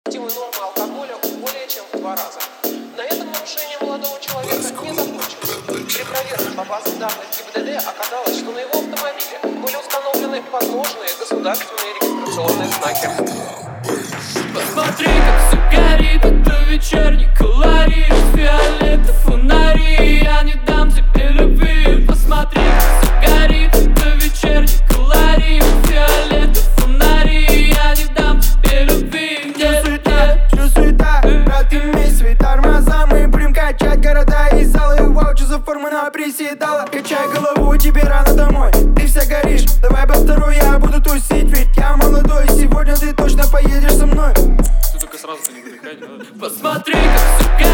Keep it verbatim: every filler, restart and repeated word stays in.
допустимой нормы алкоголя более чем в два раза. На этом нарушение молодого человека не закончилось. При проверке по базам данных ГИБДД оказалось, что на его автомобиле были установлены подложные государственные регистрационные знаки. Посмотри, как все горит, это вечерний колорит. Фиолетовый фонари, я не дам тебе любви. Посмотри, как все горит, это вечерний колорит. Фиолетовый фонари, я не дам тебе любви. Чё суета, чё суета, братки вместе, свои тормоза. Мы будем качать города и залы. Вау, чё за форма на приседала. Качай голову, тебе рано домой. Ты вся горишь, давай по второй, я буду тусить. Ведь я молодой, сегодня ты точно поедешь со мной. Посмотри, как все